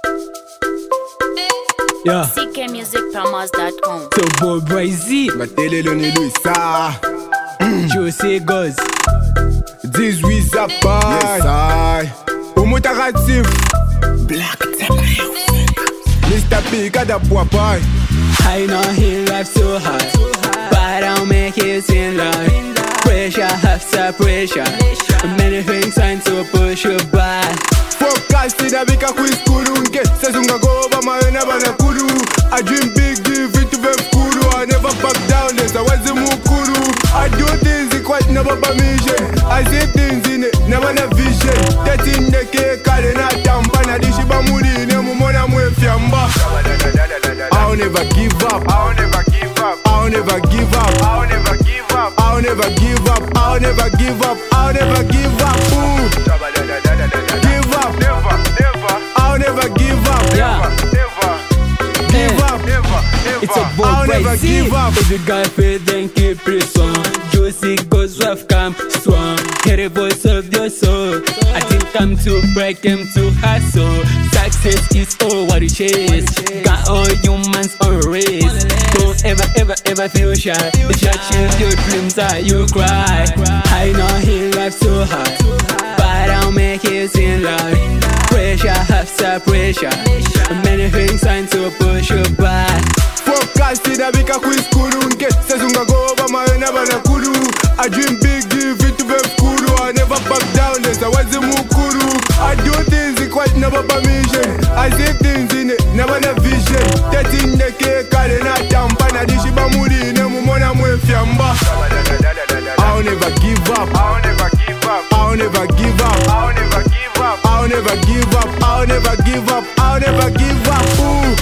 Yeah. CKmusicpromos.com. So boy Bryzy, Matele Loni Luisa, Jose Goz, 18 Zappa. Yes, I. Umutakatif, Black Mr. P, kada Puapai. I know he life so hard, but I'll make it seem like pressure after pressure. Many things trying to push you back. Focus in a big quiz kurunke. Sezunga go over my bana kuru. I dream big, give it to them kuru. I never back down, there's a wazi mukuru. I do things in quite never permission. I say things in it, never na vision. That in the cake, I not tampana. Dishiba muri, nemu mona mwe fiamba. I'll never give up. I'll never give up. I'll never give up. I'll never give up. I'll never give up. I'll never give up. I'll never give up. Ooh. Give up. Never, never. I'll never give up. Yeah. Never, Give up. never, never. It's a boy I'll never Bryzy. give up. If you got faith, then keep it strong. Jose Goz have come strong. Hear the voice of your soul. I didn't come to break him to hustle. Success is all what you chase. Got all humans on race. Don't ever feel shy. If you achieve your dreams, you cry. I know he life so hard, but I'll make it seem like pressure after pressure. Many things trying to push you back. Focus in a big quiz kurunke. Sezunga go over my bana kuru. I dream big, give it to them kuru. I never back down, there's a wazi mukuru. I do things in quite never permission. I say things in it, never na vision. That in the cake, I not tampana. Dishiba muri, nemu mona mwe fiamba. I'll never give up. I'll never give up. I'll never give up. I'll never give up. I'll never give up. I'll never give up. I'll never give up. Ooh.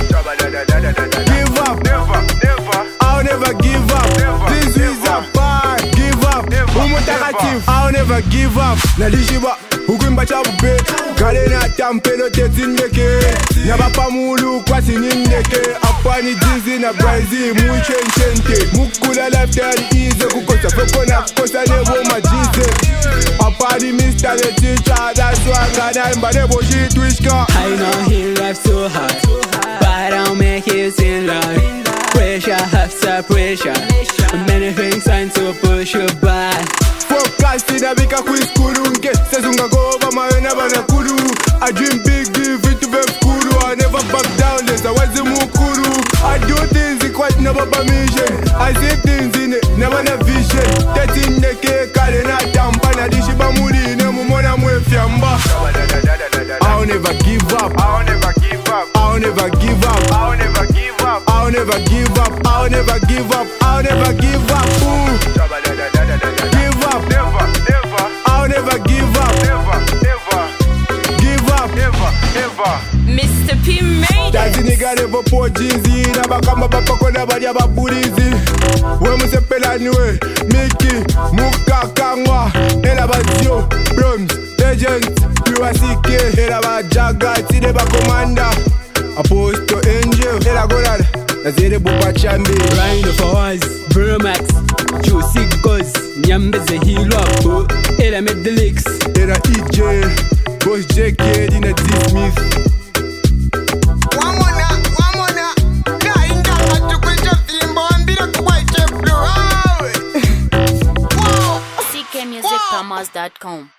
Give up. Never, never. I'll never give up. Never, This is a fight. Give up. Never, Umutakatif. I'll never give up. Nalishiba. Ukwimba chabube. Kale na tampelo tetindeke. Nyabapa mulu kwa sinindeke. Apani jizi na Bryzy. Muichenchente. Mukula lifestyle easy. Kukosa foko na kukosa nebo majize. Apani Mr. the teacher. That's why I got him. But nebo shit wishka. I know he life so hard, but I'll make it seem like pressure after pressure. Many things trying to push you back. Focus in a big quiz kurunke. Sezunga go over my bana kuru. I dream big, give it to them kuru. I never back down, there's a wazi mukuru. I do things in quite never permission. I say things in it, never na vision. That in the cake, I not tampana. Dishiba muri, nemu mona mwe fiamba. I'll never give up. I'll never give up. I'll never give up. I'll never give up. I'll never give up. I'll never give up. I'll never give up. Ooh. Give up. Never, never. I'll never give up. Never, never. Give up. Never, never. Mr. P made Dazi it. nigga never pour jinzi. Na bakamba bapako na badi ababurizi. We musepela niwe. Miki, Mukakangwa. Ela bazio, Browns, Legends, PYCK. Ela bajaga, tide bakomanda. Apostle Angel. Ela golada. Nazire bupa chambi. Rhino for us, Vermax, Jose Goz, Nyambeze Hilo Apo, Ella made the licks. Ela EJ. Boss JK, Dina D. Smith. CKmusicpromos.com.